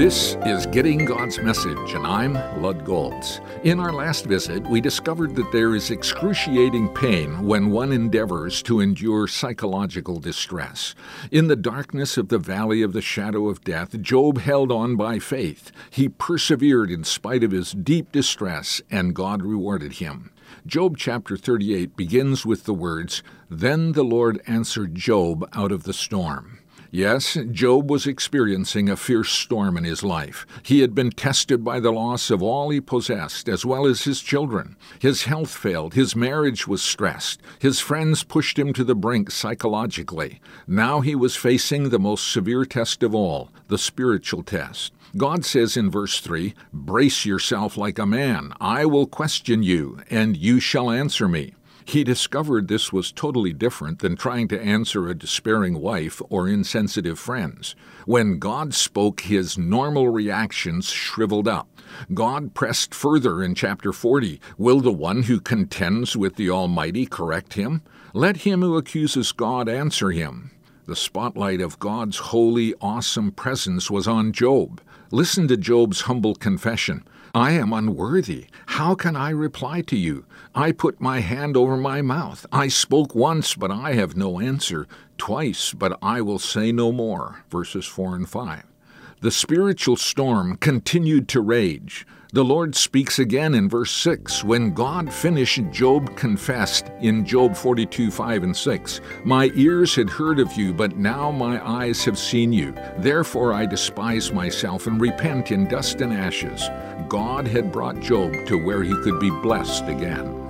This is Getting God's Message, and I'm Lud Goltz. In our last visit, we discovered that there is excruciating pain when one endeavors to endure psychological distress. In the darkness of the valley of the shadow of death, Job held on by faith. He persevered in spite of his deep distress, and God rewarded him. Job chapter 38 begins with the words, "Then the Lord answered Job out of the storm." Yes, Job was experiencing a fierce storm in his life. He had been tested by the loss of all he possessed, as well as his children. His health failed. His marriage was stressed. His friends pushed him to the brink psychologically. Now he was facing the most severe test of all, the spiritual test. God says in verse 3, "Brace yourself like a man. I will question you, and you shall answer me." He discovered this was totally different than trying to answer a despairing wife or insensitive friends. When God spoke, his normal reactions shriveled up. God pressed further in chapter 40. Will the one who contends with the Almighty correct him? Let him who accuses God answer him. The spotlight of God's holy, awesome presence was on Job. Listen to Job's humble confession. "I am unworthy. How can I reply to you? I put my hand over my mouth. I spoke once, but I have no answer. Twice, but I will say no more." Verses 4 and 5. The spiritual storm continued to rage. The Lord speaks again in verse 6. When God finished, Job confessed in Job 42, 5 and 6, "My ears had heard of you, but now my eyes have seen you. Therefore I despise myself and repent in dust and ashes." God had brought Job to where he could be blessed again.